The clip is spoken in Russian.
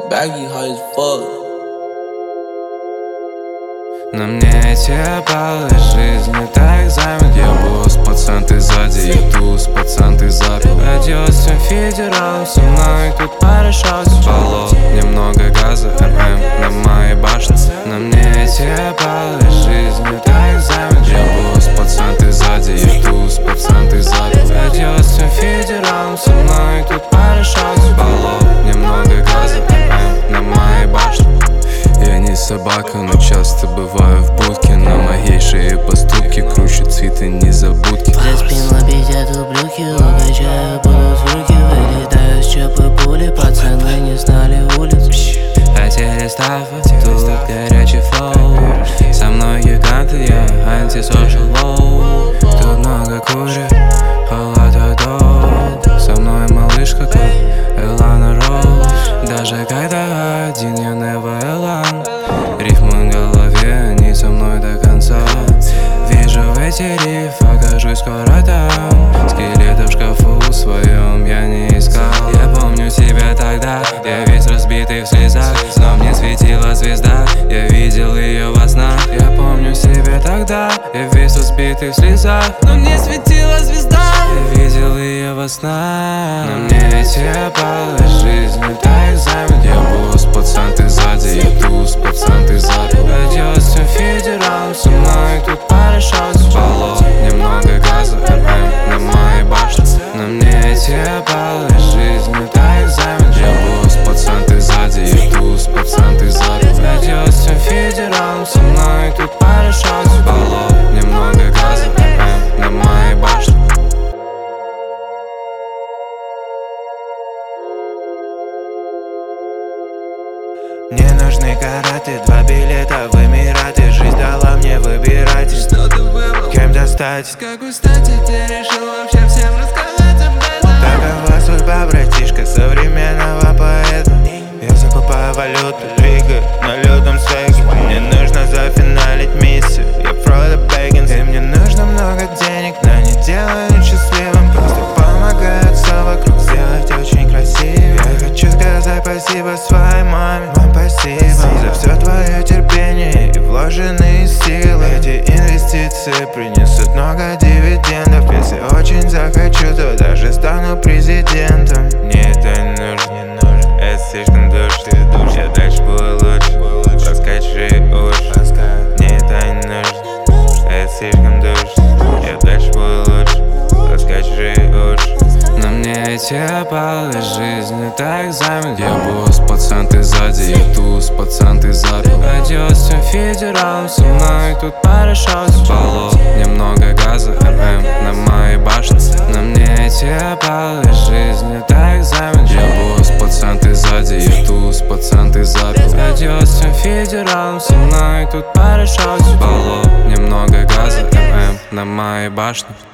Baggy high as fuck. На мне эти баллы жизни так займут. Я босс, пацан, ты сзади, я туз, пацан, ты запил. Радио с тем федералом, со мной тут порешал болот. Немного газа, на моей башне. На мне эти баллы жизни так займут. Я босс, пацан, ты сзади, я туз, пацан, ты запил. Радио с тем федералом, со мной тут порешал болот. Немного газа, на моей башне. Я не собака, но часто бываю в будке. На моей шее поступки, круче цветы незабудки. За спину бедят ублюдки, угощаю, будут звуки. Вылетаю с чопы пули, пацаны не знали улиц. Хотели ставы, тут горячий флоу. Со мной гиганты, я антисошал лоу. Тут много кури, холод адот. Со мной малышка, как Элана Роуз. Даже когда один, я never alone. Рифмы в голове, они со мной до конца. Вижу эти рифы, окажусь скоро там. Скелеты в шкафу своем я не искал. Я помню себя тогда, я весь разбитый в слезах. Но мне светила звезда, я видел ее во снах. Я помню себя тогда, я весь разбитый в слезах. Но мне светила звезда, я видел ее во снах. На мне эти баллы жизни так займут. Я босс, пацан, ты сзади, я туз, пацан, ты запил. Радио с тем федералом, со мной тут порешал болот. Немного газа, на моей башне. На мне эти баллы жизни так займут. Я босс, пацан, ты сзади, я туз, пацан, ты запил. Радио с тем федералом, со мной тут порешал болот. Немного газа, на моей башне. Мне нужны караты, 2 билета в Эмираты. Жизнь дала мне выбирать, Что ты выбрал? кем-то стать. С какой стати ты решил вообще всем рассказать об этом? Такова судьба, братишка, современного поэта. Я закупаю валюту, двигаю на лютом свеге. Мне нужно зафиналить миссию, я Фродо Бэггинс. И мне нужно много денег, но не делают счастливым. Просто помогают все вокруг сделать очень красиво. Я хочу сказать спасибо своей маме. Мам, спасибо за все твое терпение и вложенные силы. Эти инвестиции принесут много дивидендов. Если очень захочу, то даже стану президентом. Мне это не нужно, это слишком душно. Я дальше буду лучше, раскачи уши. Мне это не нужно, это слишком душно. Я дальше буду лучше, раскачи уши. На мне эти баллы жизни так займут. Я босс, пацан, ты сзади, я туз, пацан, ты запил. Радио с тем федералом, со мной тут порешал болот. Немного газа, на моей башне. На мне эти баллы жизни так займут. Я босс, пацан, ты сзади, я туз, пацан, ты запил. Радио с тем федералом, со мной тут порешал болот. Немного газа, на моей башне.